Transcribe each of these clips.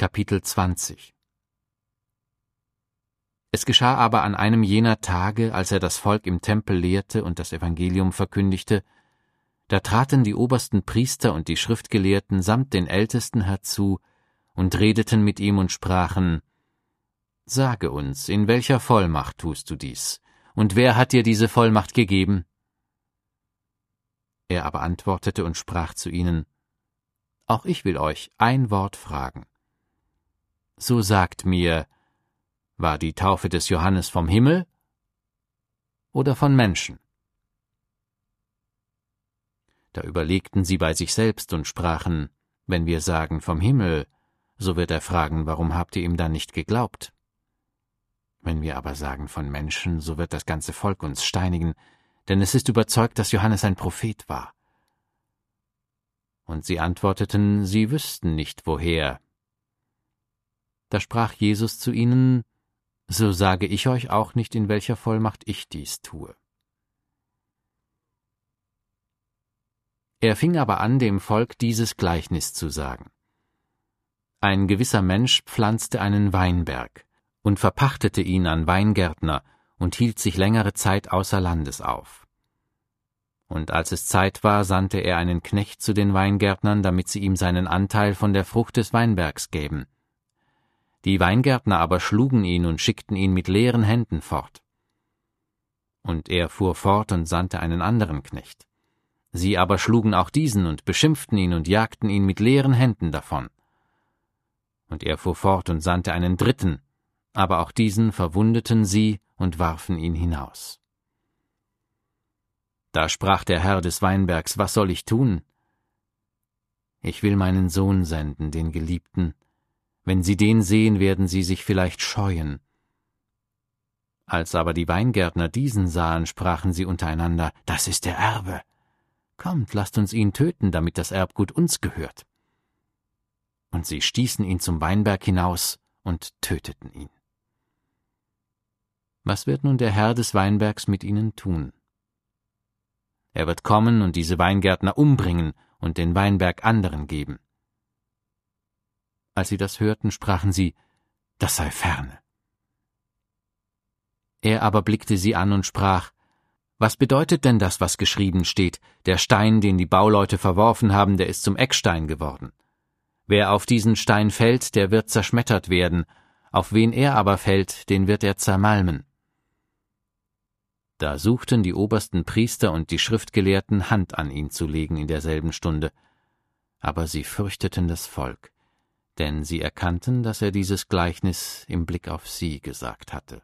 Kapitel 20. Es geschah aber an einem jener Tage, als er das Volk im Tempel lehrte und das Evangelium verkündigte, da traten die obersten Priester und die Schriftgelehrten samt den Ältesten herzu und redeten mit ihm und sprachen: Sage uns, in welcher Vollmacht tust du dies? Und wer hat dir diese Vollmacht gegeben? Er aber antwortete und sprach zu ihnen: Auch ich will euch ein Wort fragen. So sagt mir, war die Taufe des Johannes vom Himmel oder von Menschen? Da überlegten sie bei sich selbst und sprachen: Wenn wir sagen vom Himmel, so wird er fragen, warum habt ihr ihm dann nicht geglaubt? Wenn wir aber sagen von Menschen, so wird das ganze Volk uns steinigen, denn es ist überzeugt, dass Johannes ein Prophet war. Und sie antworteten, sie wüssten nicht, woher. Da sprach Jesus zu ihnen: So sage ich euch auch nicht, in welcher Vollmacht ich dies tue. Er fing aber an, dem Volk dieses Gleichnis zu sagen. Ein gewisser Mensch pflanzte einen Weinberg und verpachtete ihn an Weingärtner und hielt sich längere Zeit außer Landes auf. Und als es Zeit war, sandte er einen Knecht zu den Weingärtnern, damit sie ihm seinen Anteil von der Frucht des Weinbergs gäben. Die Weingärtner aber schlugen ihn und schickten ihn mit leeren Händen fort. Und er fuhr fort und sandte einen anderen Knecht. Sie aber schlugen auch diesen und beschimpften ihn und jagten ihn mit leeren Händen davon. Und er fuhr fort und sandte einen dritten, aber auch diesen verwundeten sie und warfen ihn hinaus. Da sprach der Herr des Weinbergs: Was soll ich tun? Ich will meinen Sohn senden, den Geliebten. Wenn sie den sehen, werden sie sich vielleicht scheuen. Als aber die Weingärtner diesen sahen, sprachen sie untereinander: Das ist der Erbe. Kommt, lasst uns ihn töten, damit das Erbgut uns gehört. Und sie stießen ihn zum Weinberg hinaus und töteten ihn. Was wird nun der Herr des Weinbergs mit ihnen tun? Er wird kommen und diese Weingärtner umbringen und den Weinberg anderen geben. Als sie das hörten, sprachen sie: Das sei ferne. Er aber blickte sie an und sprach: Was bedeutet denn das, was geschrieben steht? Der Stein, den die Bauleute verworfen haben, der ist zum Eckstein geworden. Wer auf diesen Stein fällt, der wird zerschmettert werden, auf wen er aber fällt, den wird er zermalmen. Da suchten die obersten Priester und die Schriftgelehrten, Hand an ihn zu legen in derselben Stunde. Aber sie fürchteten das Volk, denn sie erkannten, dass er dieses Gleichnis im Blick auf sie gesagt hatte.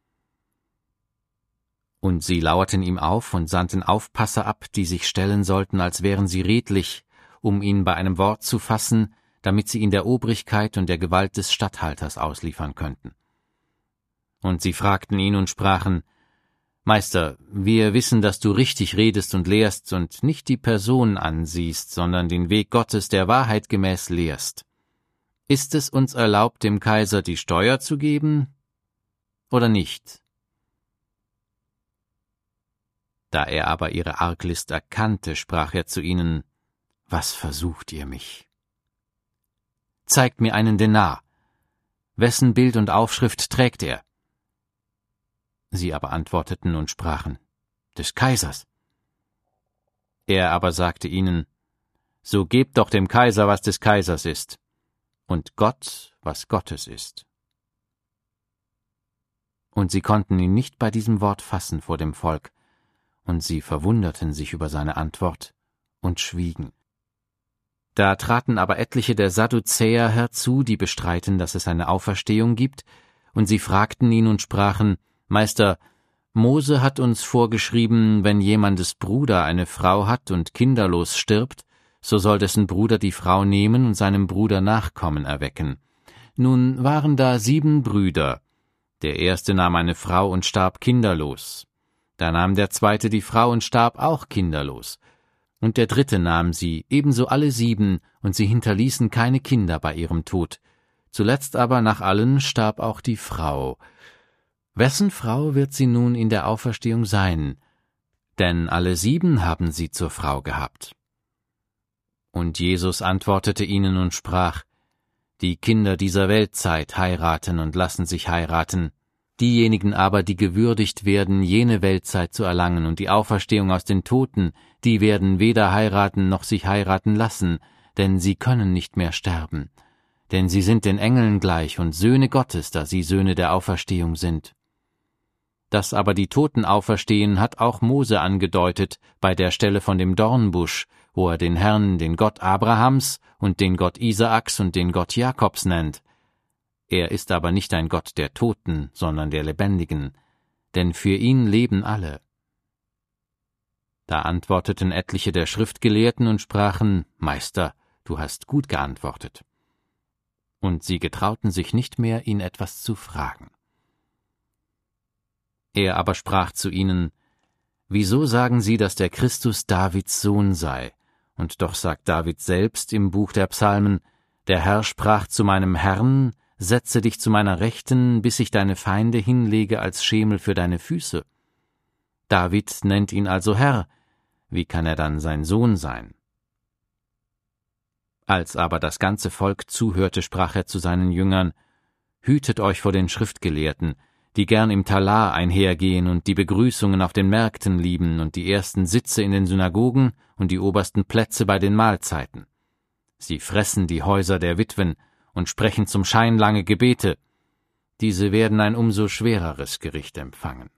Und sie lauerten ihm auf und sandten Aufpasser ab, die sich stellen sollten, als wären sie redlich, um ihn bei einem Wort zu fassen, damit sie ihn der Obrigkeit und der Gewalt des Statthalters ausliefern könnten. Und sie fragten ihn und sprachen: Meister, wir wissen, dass du richtig redest und lehrst und nicht die Person ansiehst, sondern den Weg Gottes der Wahrheit gemäß lehrst. Ist es uns erlaubt, dem Kaiser die Steuer zu geben oder nicht? Da er aber ihre Arglist erkannte, sprach er zu ihnen: Was versucht ihr mich? Zeigt mir einen Denar. Wessen Bild und Aufschrift trägt er? Sie aber antworteten und sprachen: Des Kaisers. Er aber sagte ihnen: So gebt doch dem Kaiser, was des Kaisers ist, und Gott, was Gottes ist. Und sie konnten ihn nicht bei diesem Wort fassen vor dem Volk, und sie verwunderten sich über seine Antwort und schwiegen. Da traten aber etliche der Sadduzäer herzu, die bestreiten, dass es eine Auferstehung gibt, und sie fragten ihn und sprachen: Meister, Mose hat uns vorgeschrieben, wenn jemandes Bruder eine Frau hat und kinderlos stirbt, so soll dessen Bruder die Frau nehmen und seinem Bruder Nachkommen erwecken. Nun waren da 7 Brüder. Der erste nahm eine Frau und starb kinderlos. Da nahm der zweite die Frau und starb auch kinderlos. Und der dritte nahm sie, ebenso alle 7, und sie hinterließen keine Kinder bei ihrem Tod. Zuletzt aber nach allen starb auch die Frau. Wessen Frau wird sie nun in der Auferstehung sein? Denn alle 7 haben sie zur Frau gehabt. Und Jesus antwortete ihnen und sprach: Die Kinder dieser Weltzeit heiraten und lassen sich heiraten. Diejenigen aber, die gewürdigt werden, jene Weltzeit zu erlangen und die Auferstehung aus den Toten, die werden weder heiraten noch sich heiraten lassen, denn sie können nicht mehr sterben. Denn sie sind den Engeln gleich und Söhne Gottes, da sie Söhne der Auferstehung sind. Dass aber die Toten auferstehen, hat auch Mose angedeutet bei der Stelle von dem Dornbusch, wo er den Herrn, den Gott Abrahams und den Gott Isaaks und den Gott Jakobs nennt. Er ist aber nicht ein Gott der Toten, sondern der Lebendigen, denn für ihn leben alle. Da antworteten etliche der Schriftgelehrten und sprachen, Meister, du hast gut geantwortet. Und sie getrauten sich nicht mehr, ihn etwas zu fragen. Er aber sprach zu ihnen, Wieso sagen Sie, dass der Christus Davids Sohn sei? Und doch sagt David selbst im Buch der Psalmen, Der Herr sprach zu meinem Herrn, Setze dich zu meiner Rechten, bis ich deine Feinde hinlege als Schemel für deine Füße. David nennt ihn also Herr, wie kann er dann sein Sohn sein? Als aber das ganze Volk zuhörte, sprach er zu seinen Jüngern, Hütet euch vor den Schriftgelehrten, die gern im Talar einhergehen und die Begrüßungen auf den Märkten lieben und die ersten Sitze in den Synagogen und die obersten Plätze bei den Mahlzeiten. Sie fressen die Häuser der Witwen und sprechen zum Schein lange Gebete. Diese werden ein umso schwereres Gericht empfangen.